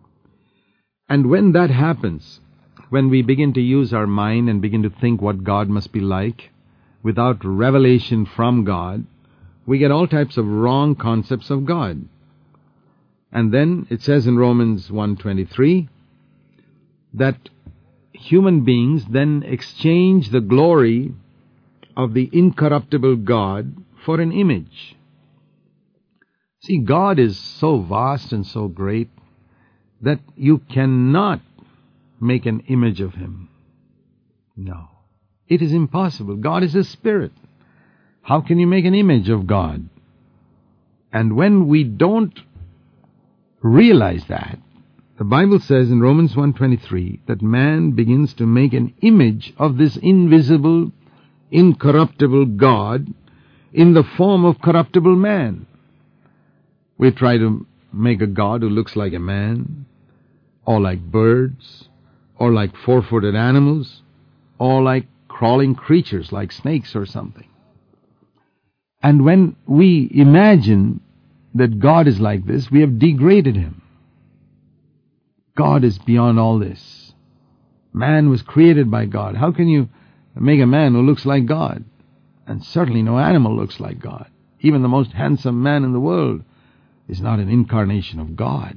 And when that happens, when we begin to use our mind and begin to think what God must be like, without revelation from God, we get all types of wrong concepts of God. And then it says in Romans one twenty-three that human beings then exchange the glory of the incorruptible God for an image. See, God is so vast and so great that you cannot make an image of Him. No. It is impossible. God is a spirit. How can you make an image of God? And when we don't realize that, the Bible says in Romans one twenty-three that man begins to make an image of this invisible, incorruptible God in the form of corruptible man. We try to make a God who looks like a man, or like birds, or like four-footed animals, or like crawling creatures like snakes or something. And when we imagine that God is like this, we have degraded Him. God is beyond all this. Man was created by God. How can you make a man who looks like God? And certainly no animal looks like God. Even the most handsome man in the world is not an incarnation of God.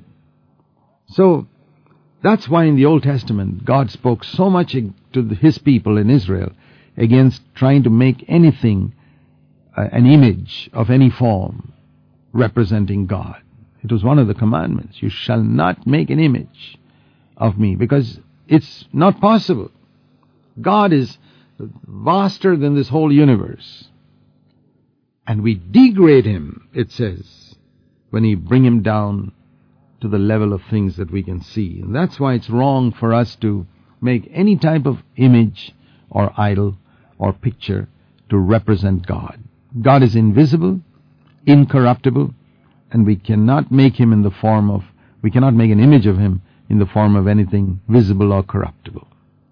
So that's why in the Old Testament God spoke so much to His people in Israel against trying to make anything, uh, an image of any form representing God. It was one of the commandments. You shall not make an image of me, because it's not possible. God is vaster than this whole universe. And we degrade Him, it says, when we bring Him down to the level of things that we can see. And that's why it's wrong for us to make any type of image or idol or picture to represent God. God is invisible, incorruptible, and we cannot make Him in the form of, we cannot make an image of Him in the form of anything visible or corruptible.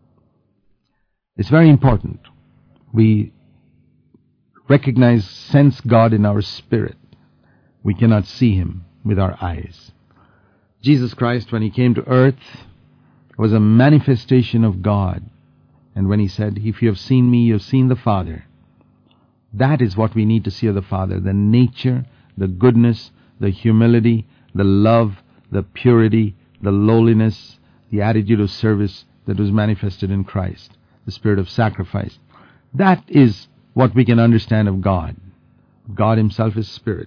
It's very important. We recognize, sense God in our spirit. We cannot see Him with our eyes. Jesus Christ, when He came to earth, was a manifestation of God. And when He said, if you have seen me, you have seen the Father. That is what we need to see of the Father, the nature, the goodness, the humility, the love, the purity, the lowliness, the attitude of service that was manifested in Christ, the spirit of sacrifice. That is what we can understand of God. God Himself is spirit.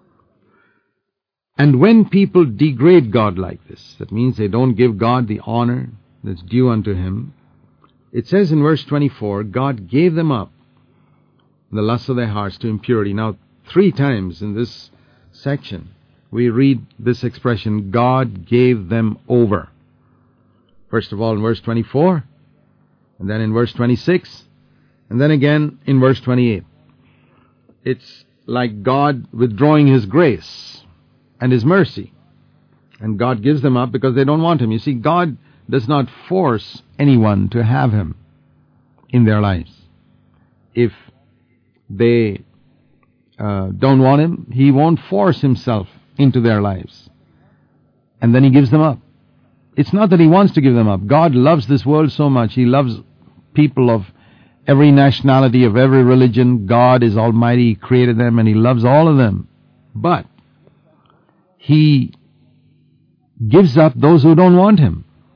And when people degrade God like this, that means they don't give God the honor that's due unto Him, it says in verse twenty-four, God gave them up in the lust of their hearts to impurity. Now, three times in this section, we read this expression, God gave them over. First of all in verse twenty-four, and then in verse twenty-six, and then again in verse twenty-eight. It's like God withdrawing His grace and His mercy. And God gives them up because they don't want Him. You see, God does not force anyone to have Him in their lives. If they uh, don't want Him, He won't force Himself into their lives. And then He gives them up. It's not that He wants to give them up. God loves this world so much. He loves people of every nationality, of every religion. God is almighty. He created them and He loves all of them. But He gives up those who don't want Him.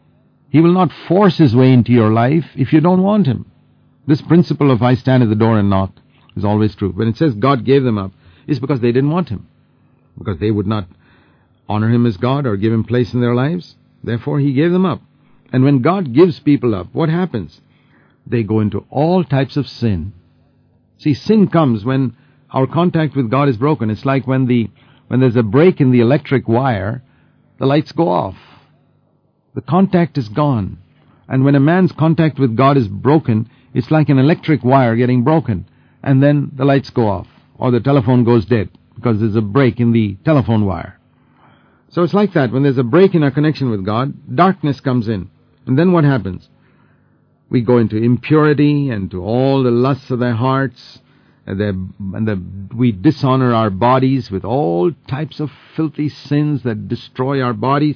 He will not force His way into your life if you don't want Him. This principle of I stand at the door and knock is always true. When it says God gave them up, it's because they didn't want Him, because they would not honor Him as God or give Him place in their lives. Therefore, He gave them up. And when God gives people up, what happens? They go into all types of sin. See, sin comes when our contact with God is broken. It's like when the when there's a break in the electric wire, the lights go off. The contact is gone. And when a man's contact with God is broken, it's like an electric wire getting broken. And then the lights go off, or the telephone goes dead, because there's a break in the telephone wire. So it's like that. When there's a break in our connection with God, darkness comes in. And then what happens? We go into impurity and to all the lusts of their hearts, and, and the, we dishonor our bodies with all types of filthy sins that destroy our bodies.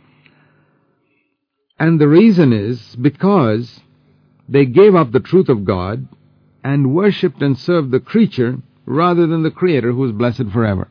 And the reason is because they gave up the truth of God and worshipped and served the creature rather than the Creator, who is blessed forever.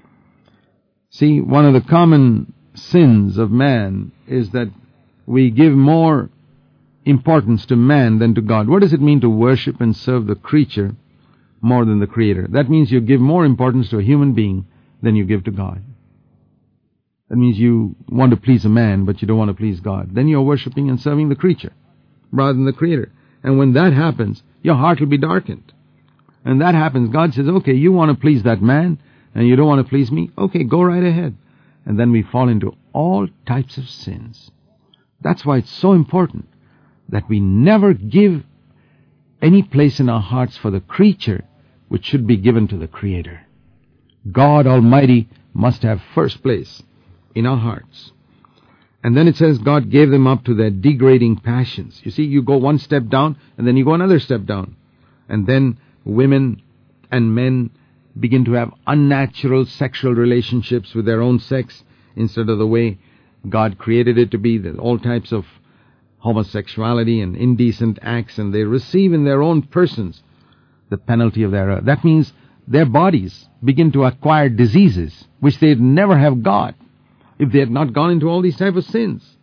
See, one of the common sins of man is that we give more importance to man than to God. What does it mean to worship and serve the creature more than the Creator? That means you give more importance to a human being than you give to God. That means you want to please a man, but you don't want to please God. Then you're worshiping and serving the creature rather than the Creator. And when that happens, your heart will be darkened. And that happens, God says, okay, you want to please that man, and you don't want to please me? Okay, go right ahead. And then we fall into all types of sins. That's why it's so important that we never give any place in our hearts for the creature which should be given to the Creator. God Almighty must have first place in our hearts. And then it says God gave them up to their degrading passions. You see, you go one step down and then you go another step down. And then women and men begin to have unnatural sexual relationships with their own sex instead of the way God created it to be. There's all types of homosexuality and indecent acts, and they receive in their own persons the penalty of their error. That means their bodies begin to acquire diseases which they'd never have got if they had not gone into all these types of sins.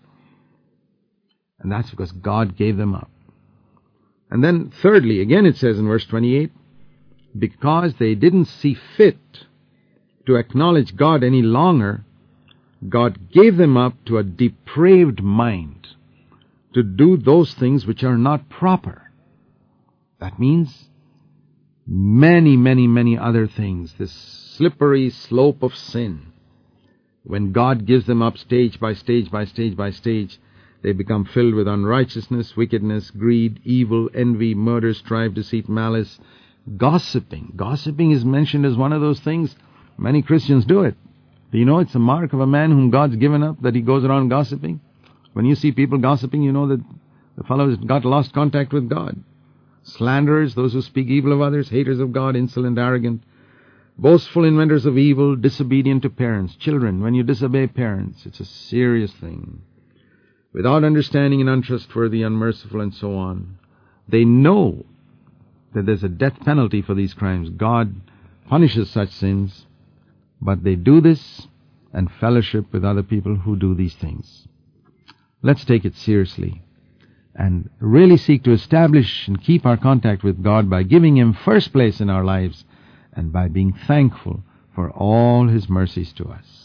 And that's because God gave them up. And then thirdly, again it says in verse twenty-eight, because they didn't see fit to acknowledge God any longer, God gave them up to a depraved mind to do those things which are not proper. That means many, many, many other things. This slippery slope of sin. When God gives them up stage by stage by stage by stage, they become filled with unrighteousness, wickedness, greed, evil, envy, murder, strife, deceit, malice, gossiping. Gossiping is mentioned as one of those things. Many Christians do it. Do you know it's a mark of a man whom God's given up, that he goes around gossiping? When you see people gossiping, you know that the fellow has got lost contact with God. Slanderers, those who speak evil of others, haters of God, insolent, arrogant, boastful, inventors of evil, disobedient to parents. Children, when you disobey parents, it's a serious thing. Without understanding and untrustworthy, unmerciful, and so on. They know that there's a death penalty for these crimes. God punishes such sins, but they do this and fellowship with other people who do these things. Let's take it seriously and really seek to establish and keep our contact with God by giving Him first place in our lives and by being thankful for all His mercies to us.